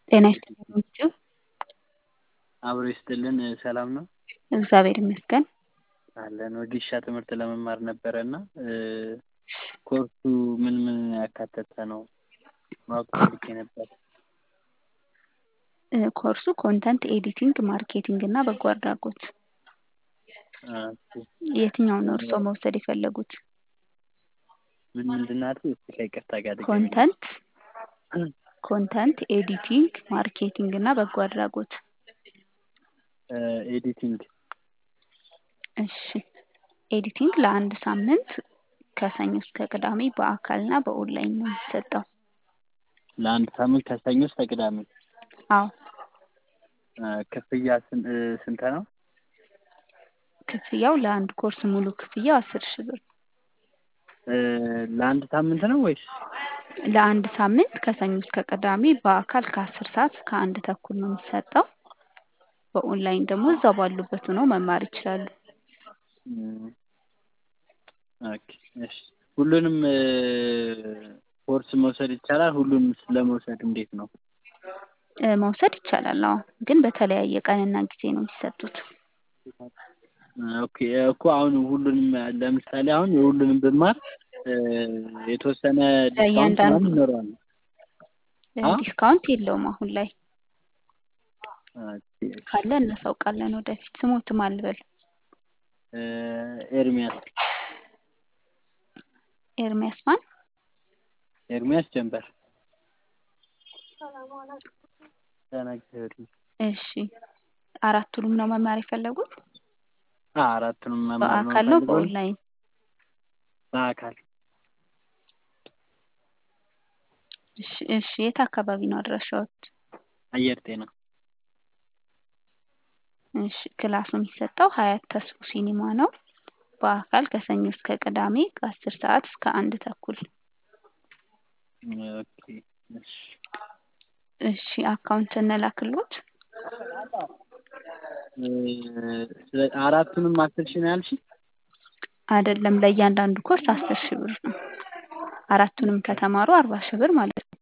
ጤና ይስጥልኝ። አብሮ ይስጥልን። ሰላም ነው እግዚአብሔር ይመስገን። አለን። ወጌሻ ትምህርት ለመማር ነበረና ኮርሱ ምን ያካተተ ነው ማወቅ ፈልጌ ነበር። ኮርሱ ኮንተንት ኤዲቲንግ፣ ማርኬቲንግ እና በጎ አድራጎት። የትኛውን ነው እርስዎ መውሰድ የፈለጉት? ምንድን ናት? ከይቅርታ ጋር ኮንተንት ኤዲቲንግ፣ ማርኬቲንግ እና በጎ አድራጎት። ኤዲቲንግ። እሺ፣ ኤዲቲንግ ለአንድ ሳምንት ከሰኞ እስከ ቅዳሜ በአካልና በኦንላይን ነው የሚሰጠው። ለአንድ ሳምንት ከሰኞ እስከ ቅዳሜ? አዎ። ክፍያ ስንት ነው? ክፍያው ለአንድ ኮርስ ሙሉ ክፍያው 10,000 ብር። ለአንድ ሳምንት ነው ወይስ? ለአንድ ሳምንት ከሰኞ እስከ ቅዳሜ በአካል ከ10 ሰዓት እስከ 1 ተኩል ነው የሚሰጠው። በኦንላይን ደግሞ እዛው ባሉበት ሆነው መማር ይችላሉ። ኦኬ፣ እሺ። ሁሉንም ኮርስ መውሰድ ይቻላል? ሁሉንም ለመውሰድ እንዴት ነው? መውሰድ ይቻላል። አዎ፣ ግን በተለያየ ቀንና ጊዜ ነው የሚሰጡት። ኦኬ እኮ አሁን ሁሉንም ለምሳሌ አሁን የሁሉንም ብማር የተወሰነ ዲስካውንት ምናምን ይኖረዋል? ዲስካውንት የለውም አሁን ላይ። ካለ እናሳውቃለን ወደፊት። ስሞት ማን ልበል? ኤርሚያስ። ኤርሚያስ ማን? ኤርሚያስ ጀንበር። እሺ፣ አራቱንም ነው መማር የፈለጉት? አራቱንም መማር ነው። በአካል ነው በኦንላይን? በአካል። እሺ፣ የት አካባቢ ነው አድራሻዎት? አየር ጤና። እሺ፣ ክላሱ የሚሰጠው ሀያት ተስፉ ሲኒማ ነው። በአካል ከሰኞ እስከ ቅዳሜ ከ10 ሰዓት እስከ 1 ተኩል። ኦኬ፣ እሺ። አካውንት እንላክልዎት? አራቱንም 10,000 ነው ያልሽኝ? አይደለም፣ ለእያንዳንዱ ኮርስ 10,000 ብር ነው። አራቱንም ከተማሩ 40,000 ብር ማለት ነው።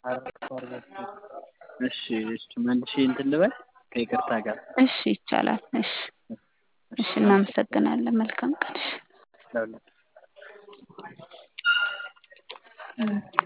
እሺ፣ መልሼ እንትን ልበል ከይቅርታ ጋር? እሺ፣ ይቻላል። እሺ፣ እናመሰግናለን። መልካም ቀን።